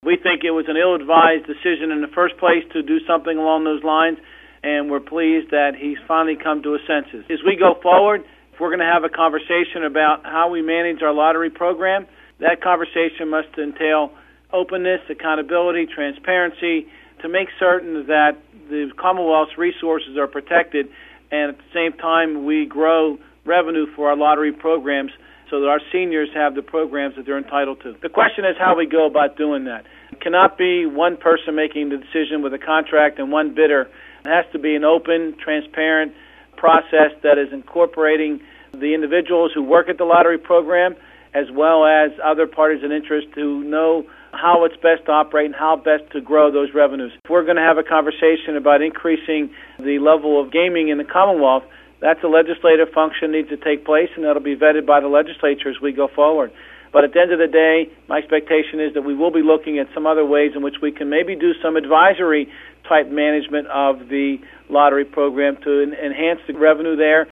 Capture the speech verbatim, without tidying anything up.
We think it was an ill-advised decision in the first place to do something along those lines, and we're pleased that he's finally come to his senses. As we go forward, if we're going to have a conversation about how we manage our lottery program, that conversation must entail openness, accountability, transparency, to make certain that the Commonwealth's resources are protected, and at the same time we grow revenue for our lottery programs so that our seniors have the programs that they're entitled to. The question is how we go about doing that. It cannot be one person making the decision with a contract and one bidder. It has to be an open, transparent process that is incorporating the individuals who work at the lottery program as well as other parties in interest to know how it's best to operate and how best to grow those revenues. If we're going to have a conversation about increasing the level of gaming in the Commonwealth, that's a legislative function that needs to take place, and that'll be vetted by the legislature as we go forward. But at the end of the day, my expectation is that we will be looking at some other ways in which we can maybe do some advisory type management of the lottery program to en- enhance the revenue there.